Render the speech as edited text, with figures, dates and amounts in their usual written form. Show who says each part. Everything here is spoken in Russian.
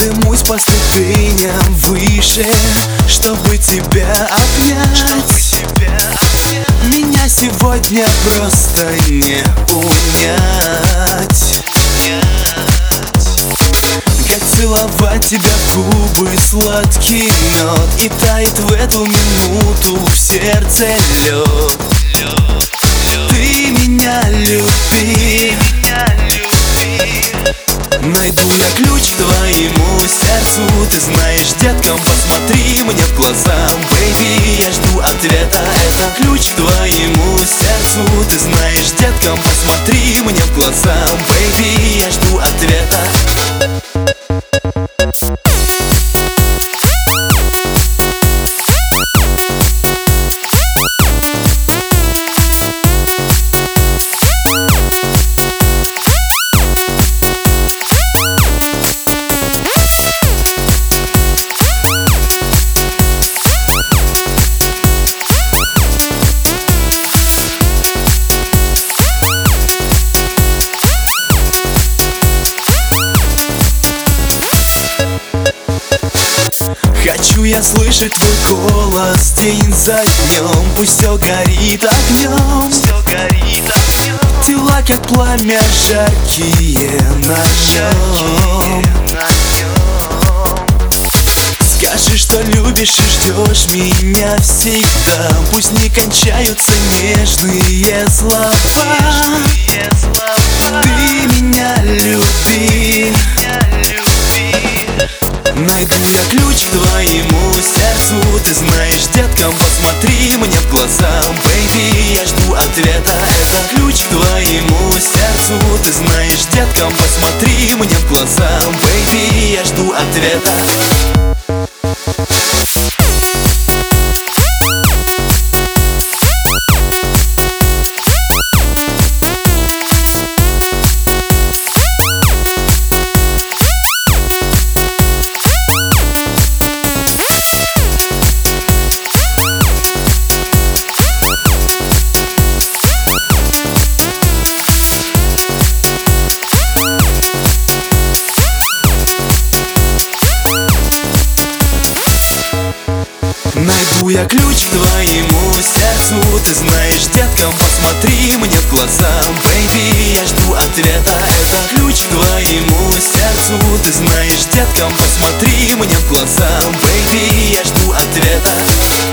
Speaker 1: Подымусь по ступеням выше, чтобы тебя обнять. Меня сегодня просто не унять. Как целовать тебя в губы сладкий мед, и тает в эту минуту в сердце лед. Ты меня люби, найду я ключ к твоему сердцу. Ты знаешь, деткам, посмотри мне в глаза, бэйби, я жду ответа. Это ключ к твоему сердцу. Ты знаешь, деткам, посмотри мне в глаза, бэйби, я жду ответа. Хочу я слышать твой голос день за днем. Пусть все горит огнем, тела как пламя жаркие на нем. Скажи, что любишь и ждешь меня всегда. Пусть не кончаются нежные слова. Ты меня люби, найду я ключ к твоему сердцу. Ты знаешь, деткам, посмотри мне в глаза, бэйби, я жду ответа. Это ключ к твоему сердцу. Ты знаешь, деткам, посмотри мне в глаза, бэйби, я жду ответа. Найду я ключ к твоему сердцу. Ты знаешь, деткам, посмотри мне в глаза, бэйби, я жду ответа. Это ключ к твоему сердцу. Ты знаешь, деткам, посмотри мне в глаза, бэйби, я жду ответа.